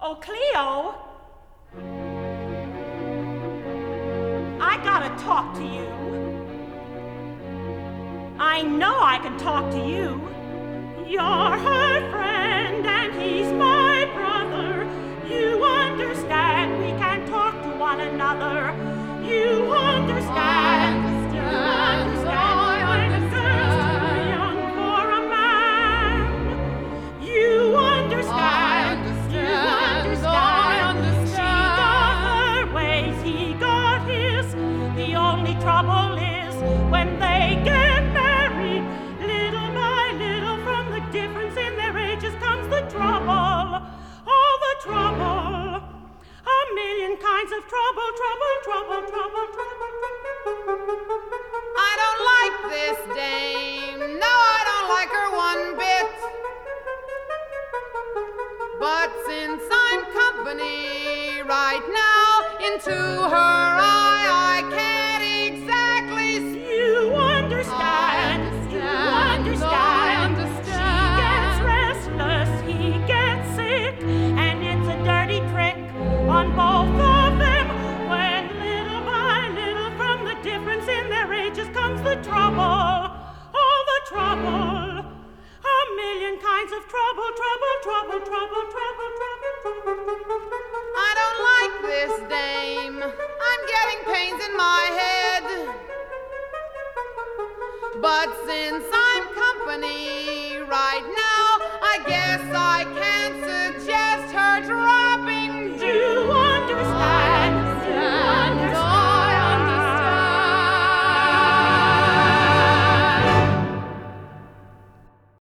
Oh, Cleo, I gotta talk to you. I know I can talk to you. You're her friend and he's my brother. You understand we can talk to one another. You understand. You understand. When a girl's too young for a man. You understand. You understand. She got her ways, he got his. The only trouble is when they get married, little by little, from the difference in their ages comes the trouble. All the trouble. A million kinds of trouble, trouble, trouble, trouble, trouble. I don't like this dame. No, I don't like her one bit. But since I'm company right now, into her eye I can't exactly see. You understand. You understand. She gets restless, he gets sick, and it's a dirty trick on both of them. When little by little, from the difference in their ages comes the trouble. All the trouble. A million kinds of trouble, trouble, trouble, trouble, trouble, trouble, trouble. I don't like this dame. I'm getting pains in my head. But since I'm company right now, I guess I can